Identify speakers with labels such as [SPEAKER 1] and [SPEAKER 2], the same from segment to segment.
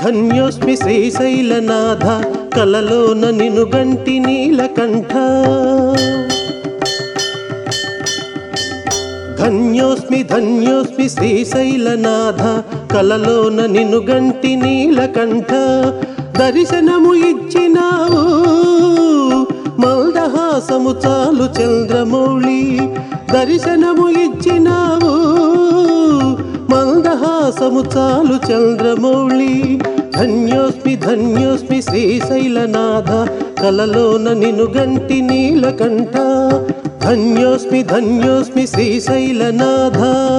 [SPEAKER 1] ధన్యోస్మి శ్రీశైలనాథ కలలోన నిను గంటి నీలకంఠ ధన్యోస్మి శ్రీశైలనాథ కలలోన నిను గంటి నీలకంఠ దర్శనము ఇచ్చినావు మందహాసము చాలు చంద్రమౌళి దర్శనము ఇచ్చినావు మందహాసము చాలు చంద్రమౌళి ధన్యోస్మి శ్రీశైలనాథ కలలోన నిను గంటి నీలకంఠ ధన్యోస్మి శ్రీశైలనాథ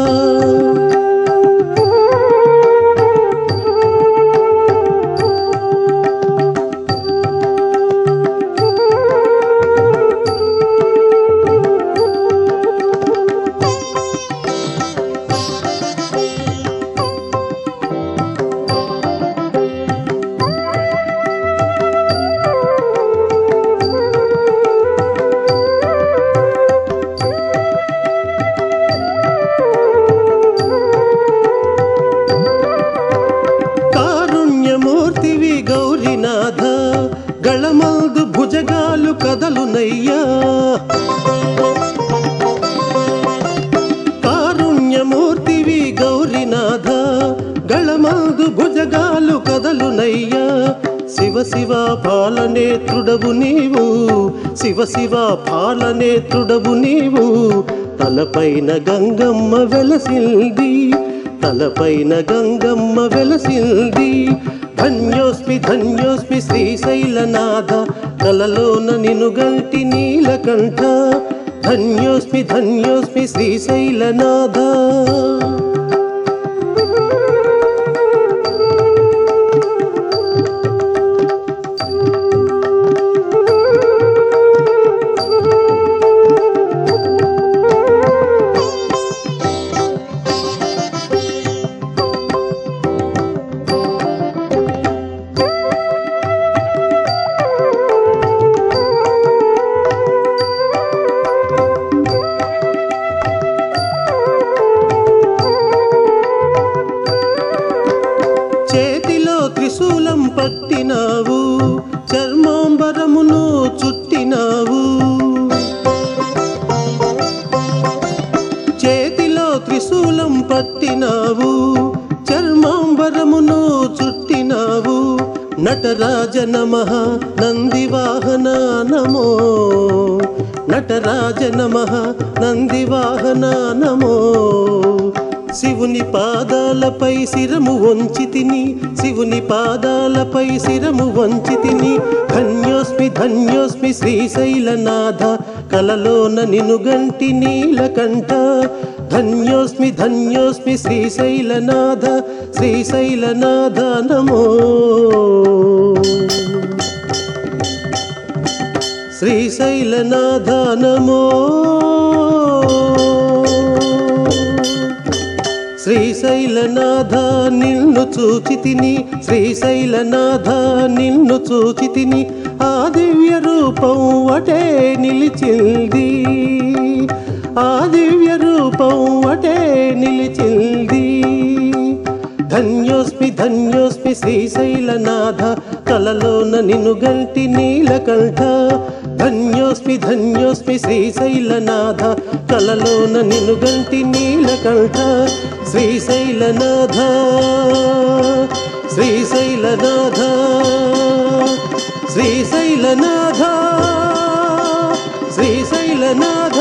[SPEAKER 1] గౌరీనాథ గళమందు భుజగాలు కదలునయ్యా కారుణ్యమూర్తివి గౌరీనాథ గళమందు భుజగాలు కదలునయ్యా శివ శివ పాలనేత్రుడవు నీవు శివ శివ పాలనేత్రుడవు నీవు తలపైన గంగమ్మ వెలసింది తలపైన గంగమ్మ వెలసింది ధన్యోస్మి శ్రీశైలనాథ కలలోన నిను గంటి నీలకంఠ ధన్యోస్మి శ్రీశైలనాథ చేతిలో త్రిశూలం పట్టినావు చర్మాంబరమును చుట్టినావు చేతిలో త్రిశూలం పట్టినావు చర్మాంబరమును చుట్టినావు నటరాజ నమః నందివాహన నమో నటరాజ నమః నందివాహన నమో శివుని పాదాలపై శిరము వంచి తిని శివుని పాదాలపై శిరము వంచి తిని ధన్యోస్మి శ్రీశైలనాథ కలలోన నిను గంటి నీలకంఠ ధన్యోస్మి శ్రీశైలనాథ శ్రీశైలనాథ నమో శ్రీశైలనాథ నమో శ్రీశైలనాథ నిన్ను చూచి తిని శ్రీశైలనాథ నిన్ను చూచి తిని ఆ దివ్య రూపం అటే నిలిచింది ఆ దివ్య రూపం అటే నిలిచింది ధన్యోస్మి శ్రీశైలనాథ కలలోన నిను గంటి నీలకంఠ ధన్యోస్మి శ్రీశైలనాథ కలలోన నిను గంటి నీలకంఠ శ్రీశైలనాథ శ్రీశైలనాథ శ్రీశైలనాథ శ్రీశైలనాథ